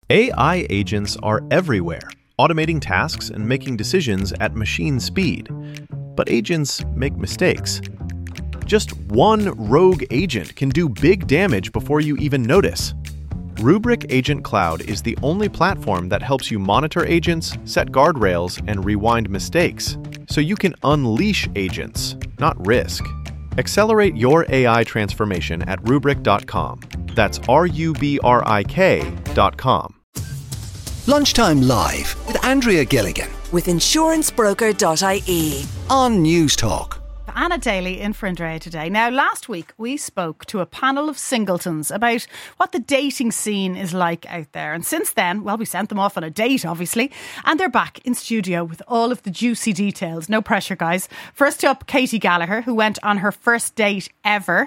AI agents are everywhere, automating tasks and making decisions at machine speed. But agents make mistakes. Just one rogue agent can do big damage before you even notice. Rubrik Agent Cloud is the only platform that helps you monitor agents, set guardrails, and rewind mistakes, so you can unleash agents, not risk. Accelerate your AI transformation at Rubrik.com. That's RUBRIK.com. Lunchtime Live with Andrea Gilligan with insurancebroker.ie on News Talk. Anna Daly in for Andrea today. Now, last week we spoke to a panel of singletons about what the dating scene is like out there. And since then, well, we sent them off on a date, obviously. And they're back in studio with all of the juicy details. No pressure, guys. First up, Katie Gallagher, who went on her first date ever.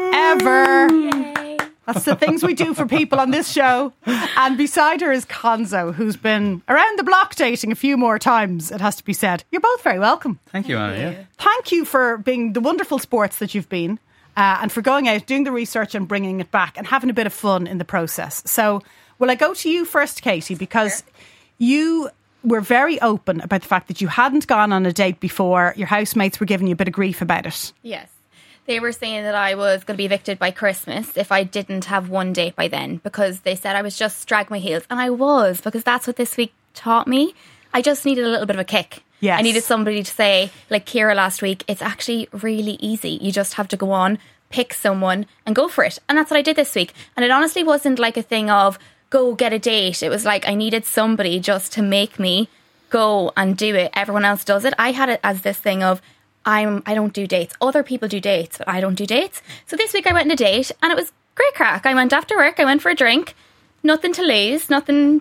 Yay. That's the things we do for people on this show. And beside her is Conzo, who's been around the block dating a few more times, it has to be said. You're both very welcome. Thank you, Anna. Yeah. Thank you for being the wonderful sports that you've been and for going out, doing the research and bringing it back and having a bit of fun in the process. So will I go to you first, Katie, because you were very open about the fact that you hadn't gone on a date before. Your housemates were giving you a bit of grief about it. Yes. They were saying that I was going to be evicted by Christmas if I didn't have one date by then, because they said I was just dragging my heels. And I was, because that's what this week taught me. I just needed a little bit of a kick. Yes. I needed somebody to say, like Ciara last week, it's actually really easy. You just have to go on, pick someone and go for it. And that's what I did this week. And it honestly wasn't like a thing of go get a date. It was like I needed somebody just to make me go and do it. Everyone else does it. I had it as this thing of I don't do dates. Other people do dates, but I don't do dates. So this week I went on a date and it was great crack. I went after work, I went for a drink, nothing to lose, nothing,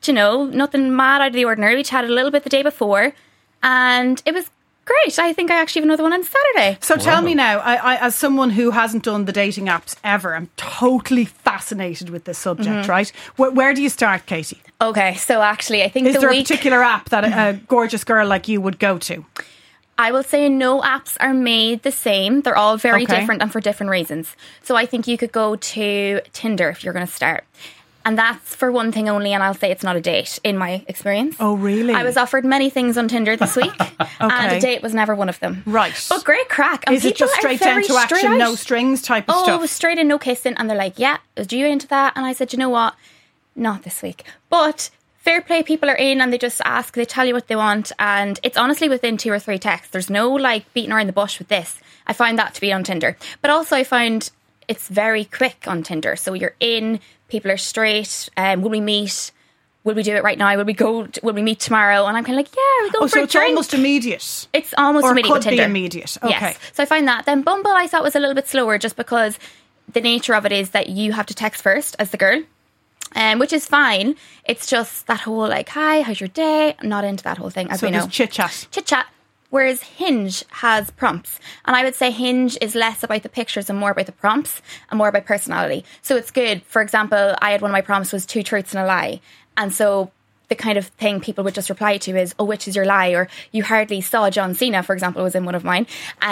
nothing mad out of the ordinary. We chatted a little bit the day before and it was great. I think I actually have another one on Saturday. So tell me now, I as someone who hasn't done the dating apps ever, I'm totally fascinated with this subject, right? Where do you start, Katie? Okay, so actually I think is there a particular app that a gorgeous girl like you would go to? I will say no apps are made the same. They're all very different and for different reasons. So I think you could go to Tinder if you're going to start. And that's for one thing only, and I'll say it's not a date in my experience. Oh, really? I was offered many things on Tinder this week, and a date was never one of them. Right. But great crack. And is it just straight down to action, no strings type of stuff? Oh, it was straight in, no kissing. And they're like, yeah, are you into that? And I said, you know what? Not this week. But fair play, people are in and they just ask, they tell you what they want, and it's honestly within 2 or 3 texts. There's no like beating around the bush with this. I find that to be on Tinder. But also I find it's very quick on Tinder. So you're in, people are straight, will we meet? Will we do it right now? Will we meet tomorrow? And I'm kind of like, yeah, we go for a drink. So it's almost immediate. It's almost immediate with Tinder. Or could be immediate. Okay. Yes. So I find that. Then Bumble I thought was a little bit slower just because the nature of it is that you have to text first as the girl. Which is fine. It's just that whole like, hi, how's your day? I'm not into that whole thing, as we know. So there's chit-chat. Chit-chat. Whereas Hinge has prompts. And I would say Hinge is less about the pictures and more about the prompts and more about personality. So it's good. For example, I had one of my prompts was 2 truths and a lie. And so the kind of thing people would just reply to is, oh, which is your lie? Or you hardly saw John Cena, for example, was in one of mine.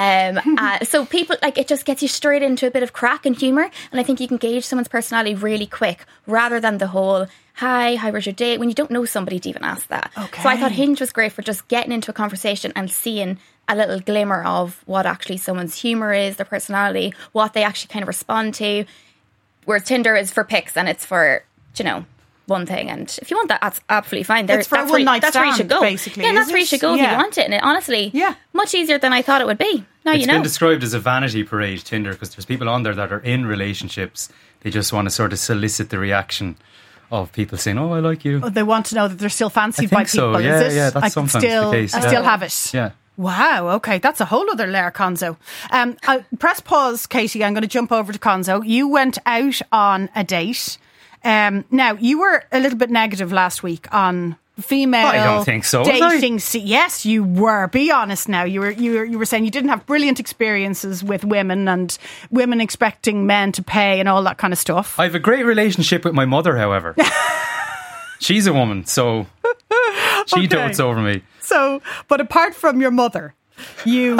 So people, like, it just gets you straight into a bit of crack and humour. And I think you can gauge someone's personality really quick rather than the whole, hi, how was your day? When you don't know somebody to even ask that. Okay. So I thought Hinge was great for just getting into a conversation and seeing a little glimmer of what actually someone's humour is, their personality, what they actually kind of respond to. Whereas Tinder is for pics and it's for, one thing, and if you want that, that's absolutely fine. It's for a one-night stand, that's where you should go. Basically. Yeah, that's where you should go if you want it. And it, honestly, much easier than I thought it would be. Now it's been described as a vanity parade, Tinder, because there's people on there that are in relationships. They just want to sort of solicit the reaction of people saying, oh, I like you. Oh, they want to know that they're still fancied by people. So. Yeah, is it? yeah, that's sometimes the case. I still have it. Yeah. Wow, okay, that's a whole other layer, Conzo. Press pause, Katie. I'm going to jump over to Conzo. You went out on a date. Now, you were a little bit negative last week on female I don't think so. dating. Yes, you were. Be honest now. You were saying you didn't have brilliant experiences with women and women expecting men to pay and all that kind of stuff. I have a great relationship with my mother, however. She's a woman, so she dotes over me. So, but apart from your mother, you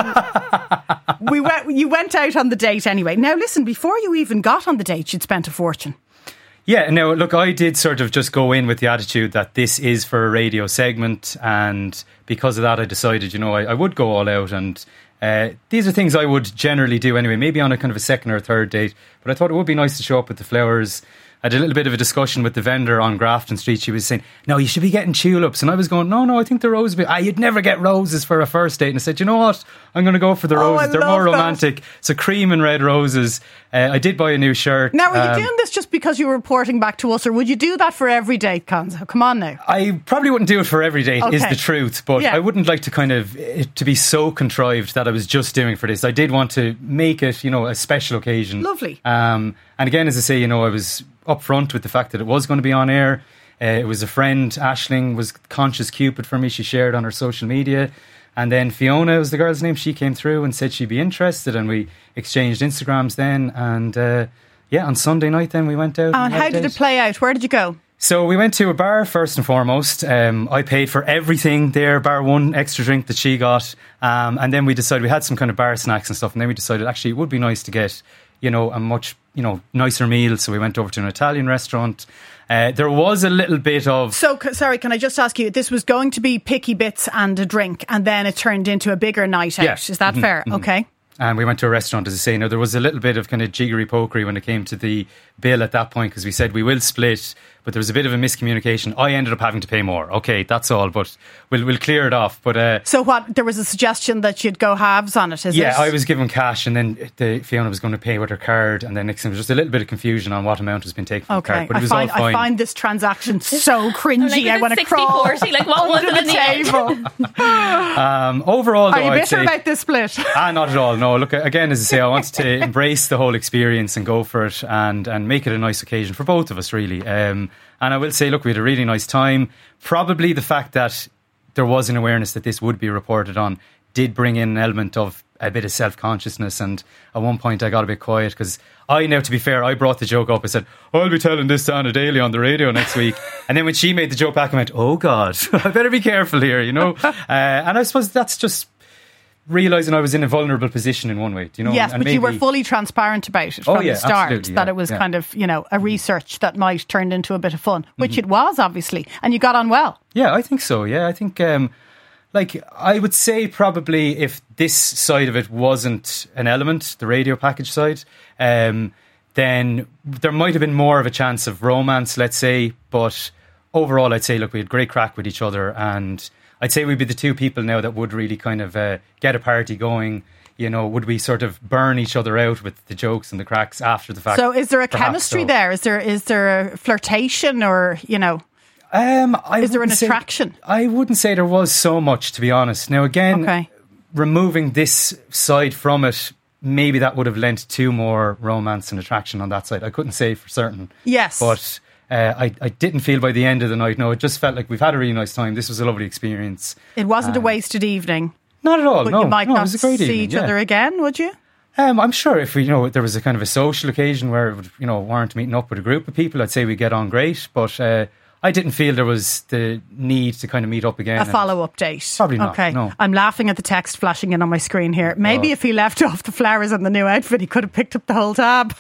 went out on the date anyway. Now, listen, before you even got on the date, you'd spent a fortune. Yeah, no, look, I did sort of just go in with the attitude that this is for a radio segment, and because of that I decided, I would go all out, and these are things I would generally do anyway, maybe on a kind of a second or third date, but I thought it would be nice to show up with the flowers. I had a little bit of a discussion with the vendor on Grafton Street. She was saying, no, you should be getting tulips. And I was going, no, I think the roses you'd never get roses for a first date. And I said, you know what? I'm going to go for the roses. They're more romantic. So cream and red roses. I did buy a new shirt. Now, are you doing this just because you were reporting back to us, or would you do that for every date, Conzo? Come on now. I probably wouldn't do it for every date, is the truth. But I wouldn't like to kind of to be so contrived that I was just doing for this. I did want to make it, a special occasion. Lovely. And again, as I say, I was upfront with the fact that it was going to be on air. It was a friend, Aisling, was conscious Cupid for me. She shared on her social media. And then Fiona was the girl's name. She came through and said she'd be interested, and we exchanged Instagrams then. And on Sunday night then we went out. And how did it play out? Where did you go? So we went to a bar first and foremost. I paid for everything there, bar one extra drink that she got. And then we decided, we had some kind of bar snacks and stuff. And then we decided actually it would be nice to get, a much, nicer meal. So we went over to an Italian restaurant. There was a little bit of... So, sorry, can I just ask you, this was going to be picky bits and a drink, and then it turned into a bigger night out. Yeah. Is that fair? Mm-hmm. Okay. And we went to a restaurant, as I say. Now, there was a little bit of kind of jiggery-pokery when it came to the bill at that point, because we said we will split, but there was a bit of a miscommunication. I ended up having to pay more. Okay, that's all, but we'll clear it off. But so what, there was a suggestion that you'd go halves on it, is it? Yeah, I was given cash, and then Fiona was going to pay with her card, and then next thing there was just a little bit of confusion on what amount was being taken from the card. But it was all fine. I find this transaction so cringy. I want to crawl 60-40, like what was under the table. Overall, though, are you bitter about this split? Not at all. No, look, again, as I say, I wanted to embrace the whole experience and go for it, and make it a nice occasion for both of us, really. And I will say, look, we had a really nice time. Probably the fact that there was an awareness that this would be reported on did bring in an element of a bit of self-consciousness, and at one point I got a bit quiet because to be fair, I brought the joke up. I said, I'll be telling this to Anna Daly on the radio next week. And then when she made the joke back, I went, oh God, I better be careful here, And I suppose that's just realising I was in a vulnerable position in one way, Yes, but you were fully transparent about it from the start, that it was kind of, a research that might turn into a bit of fun, which it was, obviously, and you got on well. Yeah, I think so, I think, I would say probably if this side of it wasn't an element, the radio package side, then there might have been more of a chance of romance, let's say, but overall I'd say, look, we had great crack with each other, and I'd say we'd be the two people now that would really kind of get a party going. Would we sort of burn each other out with the jokes and the cracks after the fact? So is there a chemistry there? Is there a flirtation, or, is there an attraction? I wouldn't say there was so much, to be honest. Now, again, removing this side from it, maybe that would have lent to more romance and attraction on that side. I couldn't say for certain. Yes. But I didn't feel by the end of the night, no, it just felt like we've had a really nice time. This was a lovely experience. It wasn't a wasted evening. Not at all, but no. You might not it was a great see evening, each other again, would you? I'm sure if there was a kind of a social occasion where it would, warrant meeting up with a group of people, I'd say we'd get on great. But I didn't feel there was the need to kind of meet up again. A follow-up date. Probably not, okay. No. I'm laughing at the text flashing in on my screen here. Maybe if he left off the flowers and the new outfit, he could have picked up the whole tab.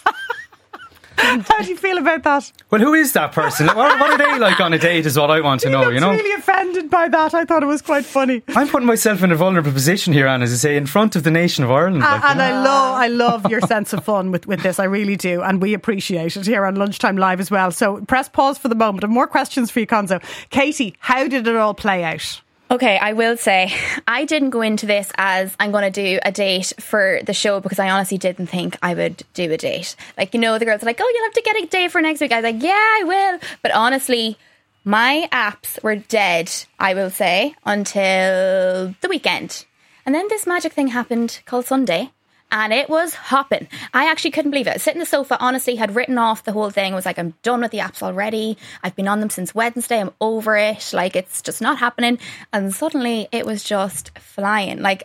How do you feel about that? Well, who is that person? What are they like on a date is what I want to know, I was really offended by that. I thought it was quite funny. I'm putting myself in a vulnerable position here, Anne, as I say, in front of the nation of Ireland. I love your sense of fun with this. I really do. And we appreciate it here on Lunchtime Live as well. So press pause for the moment. I have more questions for you, Conzo. Katie, how did it all play out? Okay, I will say, I didn't go into this as I'm going to do a date for the show, because I honestly didn't think I would do a date. The girls are like, oh, you'll have to get a date for next week. I was like, yeah, I will. But honestly, my apps were dead, I will say, until the weekend. And then this magic thing happened called Sunday. And it was hopping. I actually couldn't believe it. I was sitting on the sofa, honestly, had written off the whole thing. I was like, I'm done with the apps already. I've been on them since Wednesday. I'm over it. It's just not happening. And suddenly it was just flying.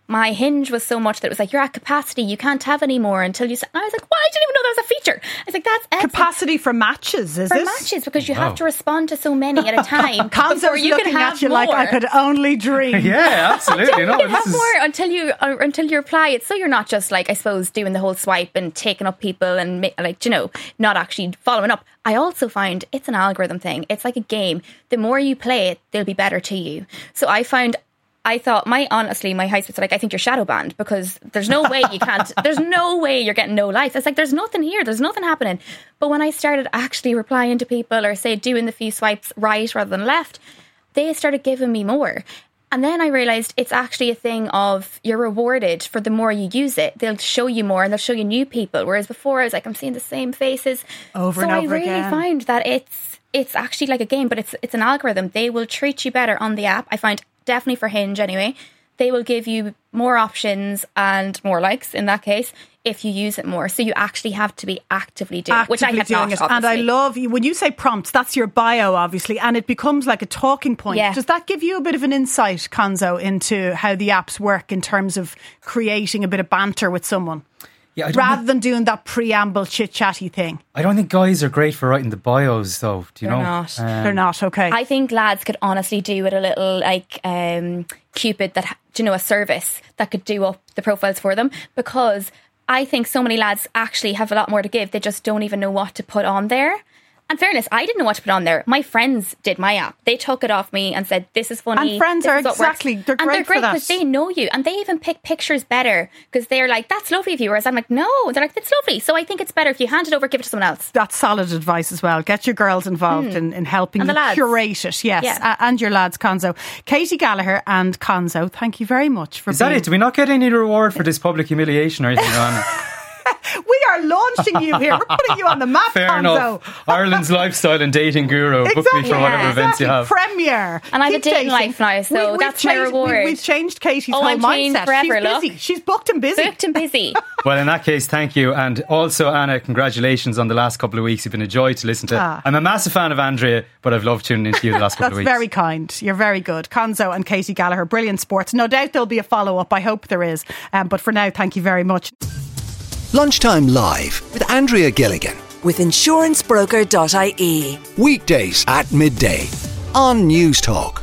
my Hinge was so much that it was like, you're at capacity, you can't have any more until you... And I was like, what? I didn't even know that was a feature. I was like, that's excellent. Capacity for matches, is for it? matches, because you have to respond to so many at a time. Conzo's you looking can have at you more. like I could only dream. Yeah, absolutely. You can have more until you reply it. So you're not just like, I suppose, doing the whole swipe and taking up people and like, you know, not actually following up. I also find it's an algorithm thing. It's like a game. The more you play it, they'll be better to you. So I thought my husband said, like, I think you're shadow banned because there's no way you can't, there's no way you're getting no likes. It's like, there's nothing here. There's nothing happening. But when I started actually replying to people or say doing the few swipes right rather than left, they started giving me more. And then I realised it's actually a thing of you're rewarded for the more you use it. They'll show you more and they'll show you new people. Whereas before I was like, I'm seeing the same faces over and over again. So I really find that it's actually like a game, but it's an algorithm. They will treat you better on the app. I find definitely for Hinge anyway, they will give you more options and more likes in that case if you use it more. So you actually have to be actively doing it, which I have not, obviously. And I love, when you say prompts, that's your bio, obviously, and it becomes like a talking point. Yeah. Does that give you a bit of an insight, Conzo, into how the apps work in terms of creating a bit of banter with someone? Yeah, rather than doing that preamble chit-chatty thing. I don't think guys are great for writing the bios, though. Do you know? Not. They're not, okay. I think lads could honestly do with a little, like, Cupid, that, you know, a service that could do up the profiles for them, because I think so many lads actually have a lot more to give. They just don't even know what to put on there. In fairness, I didn't know what to put on there. My friends did my app. They took it off me and said, this is funny. And friends are exactly, they're great for that. because they know you. And they even pick pictures better because they're like, that's lovely of you. Whereas I'm like, no. They're like, it's lovely. So I think it's better if you hand it over, give it to someone else. That's solid advice as well. Get your girls involved in helping and you curate it. Yes. Yeah. And your lads, Conzo. Katie Gallagher and Conzo, thank you very much for Is that it? Do we not get any reward for this public humiliation or anything on? We are launching you here. We're putting you on the map, Fair Conzo. enough. Ireland's lifestyle and dating guru. Book me for whatever events you have. Premier. And I have a dating life now, so that's my reward. We've changed Katie's whole I'm changed mindset. forever, She's busy. She's booked and busy. Booked and busy. Well, in that case, thank you. And also, Anna, congratulations on the last couple of weeks. You've been a joy to listen to. I'm a massive fan of Andrea, but I've loved tuning into you the last couple of weeks. That's very kind. You're very good. Conzo and Katie Gallagher, brilliant sports. No doubt there'll be a follow-up. I hope there is. But for now, thank you very much. Lunchtime Live with Andrea Gilligan. With insurancebroker.ie. Weekdays at midday on News Talk.